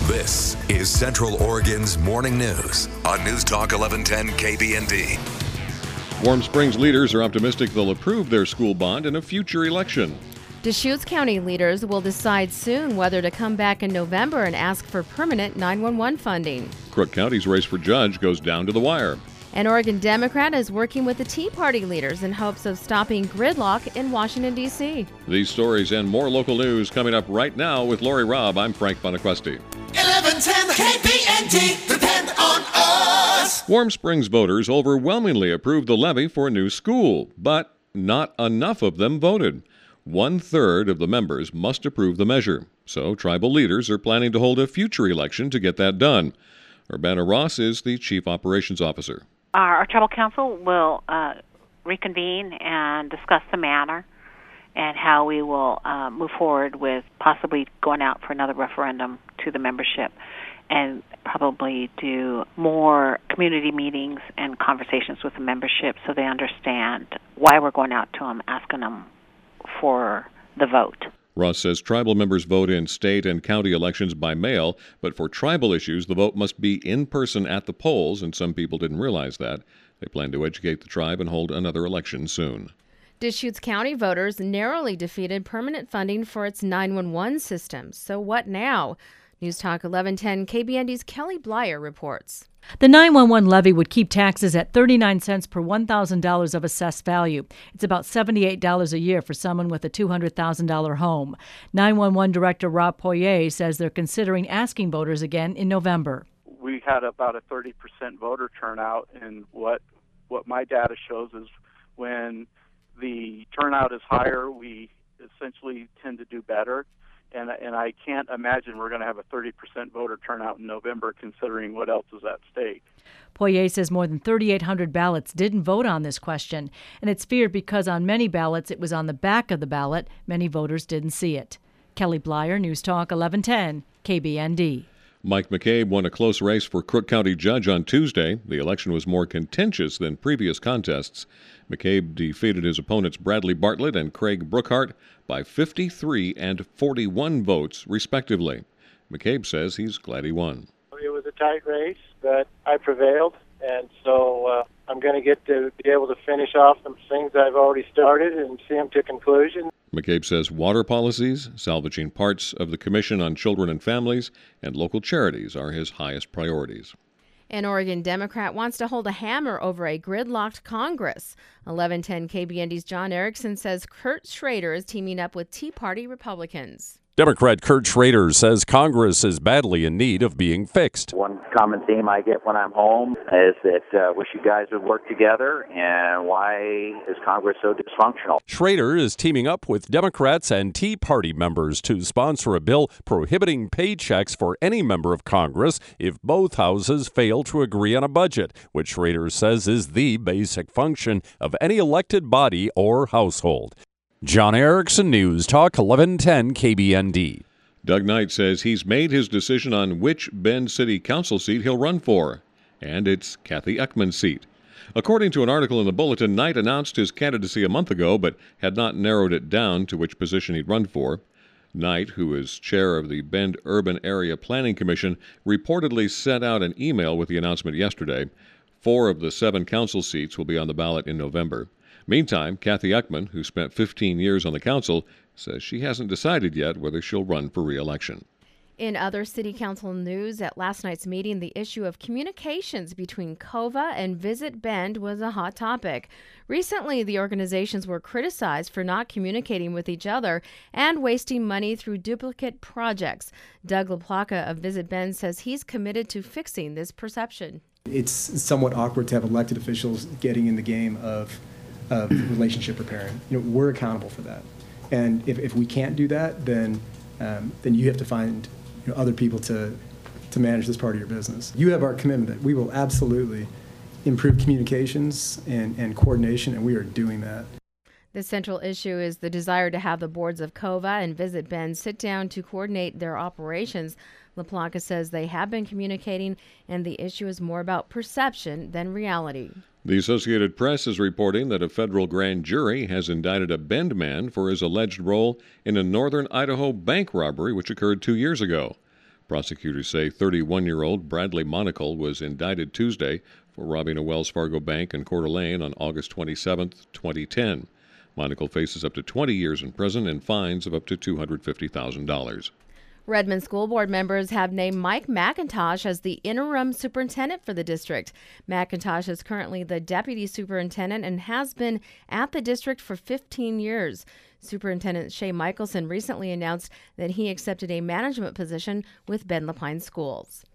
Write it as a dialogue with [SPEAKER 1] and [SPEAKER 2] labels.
[SPEAKER 1] This is Central Oregon's Morning News on News Talk 1110 KBND.
[SPEAKER 2] Warm Springs leaders are optimistic they'll approve their school bond in a future election.
[SPEAKER 3] Deschutes County leaders will decide soon whether to come back in November and ask for permanent 911 funding.
[SPEAKER 2] Crook County's race for judge goes down to the wire.
[SPEAKER 3] An Oregon Democrat is working with the Tea Party leaders in hopes of stopping gridlock in Washington, D.C.
[SPEAKER 2] These stories and more local news coming up right now with Lori Robb. I'm Frank Bonaquesti.
[SPEAKER 4] 1110 KBND, depend on us.
[SPEAKER 2] Warm Springs voters overwhelmingly approved the levy for a new school, but not enough of them voted. 1/3 of the members must approve the measure, so tribal leaders are planning to hold a future election to get that done. Urbana Ross is the Chief Operations Officer.
[SPEAKER 5] Our tribal council will reconvene and discuss the matter and how we will move forward with possibly going out for another referendum to the membership and probably do more community meetings and conversations with the membership so they understand why we're going out to them, asking them for the vote.
[SPEAKER 2] Ross says tribal members vote in state and county elections by mail, but for tribal issues, the vote must be in person at the polls, and some people didn't realize that. They plan to educate the tribe and hold another election soon.
[SPEAKER 3] Deschutes County voters narrowly defeated permanent funding for its 911 system. So what now? News Talk 1110 KBND's Kelly Blyer reports.
[SPEAKER 6] The 911 levy would keep taxes at 39 cents per $1,000 of assessed value. It's about $78 a year for someone with a $200,000 home. 911 Director Rob Poirier says they're considering asking voters again in November.
[SPEAKER 7] We had about a 30% voter turnout, and what my data shows is when the turnout is higher, we essentially tend to do better. And I can't imagine we're going to have a 30% voter turnout in November, considering what else is at stake.
[SPEAKER 6] Poirier says more than 3,800 ballots didn't vote on this question, and it's feared because on many ballots it was on the back of the ballot, many voters didn't see it. Kelly Blyer, News Talk 1110, KBND.
[SPEAKER 2] Mike McCabe won a close race for Crook County judge on Tuesday. The election was more contentious than previous contests. McCabe defeated his opponents Bradley Bartlett and Craig Brookhart by 53 and 41 votes, respectively. McCabe says he's glad he won.
[SPEAKER 8] It was a tight race, but I prevailed, and so I'm going to get to be able to finish off some things I've already started and see them to conclusion.
[SPEAKER 2] McCabe says water policies, salvaging parts of the Commission on Children and Families, and local charities are his highest priorities.
[SPEAKER 3] An Oregon Democrat wants to hold a hammer over a gridlocked Congress. 1110 KBND's John Erickson says Kurt Schrader is teaming up with Tea Party Republicans.
[SPEAKER 9] Democrat Kurt Schrader says Congress is badly in need of being fixed.
[SPEAKER 10] One common theme I get when I'm home is that wish you guys would work together, and why is Congress so dysfunctional?
[SPEAKER 9] Schrader is teaming up with Democrats and Tea Party members to sponsor a bill prohibiting paychecks for any member of Congress if both houses fail to agree on a budget, which Schrader says is the basic function of any elected body or household. John Erickson, News Talk 1110 KBND.
[SPEAKER 2] Doug Knight says he's made his decision on which Bend City Council seat he'll run for, and it's Kathy Ekman's seat. According to an article in the Bulletin, Knight announced his candidacy a month ago, but had not narrowed it down to which position he'd run for. Knight, who is chair of the Bend Urban Area Planning Commission, reportedly sent out an email with the announcement yesterday. 4 of the 7 council seats will be on the ballot in November. Meantime, Kathy Ekman, who spent 15 years on the council, says she hasn't decided yet whether she'll run for re-election.
[SPEAKER 3] In other city council news, at last night's meeting, the issue of communications between COVA and Visit Bend was a hot topic. Recently, the organizations were criticized for not communicating with each other and wasting money through duplicate projects. Doug LaPlaca of Visit Bend says he's committed to fixing this perception.
[SPEAKER 11] It's somewhat awkward to have elected officials getting in the game of relationship repairing. We're accountable for that, and if we can't do that, then you have to find other people to manage this part of your business. You have our commitment that we will absolutely improve communications and coordination, and we are doing that.
[SPEAKER 3] The central issue is the desire to have the boards of COVA and Visit Bend sit down to coordinate their operations. LaPlaca says they have been communicating, and the issue is more about perception than reality.
[SPEAKER 2] The Associated Press is reporting that a federal grand jury has indicted a Bend man for his alleged role in a northern Idaho bank robbery which occurred 2 years ago. Prosecutors say 31-year-old Bradley Monacle was indicted Tuesday for robbing a Wells Fargo bank in Coeur d'Alene on August 27, 2010. Monacle faces up to 20 years in prison and fines of up to $250,000.
[SPEAKER 3] Redmond School Board members have named Mike McIntosh as the interim superintendent for the district. McIntosh is currently the deputy superintendent and has been at the district for 15 years. Superintendent Shay Michelson recently announced that he accepted a management position with Bend-Lapine Schools.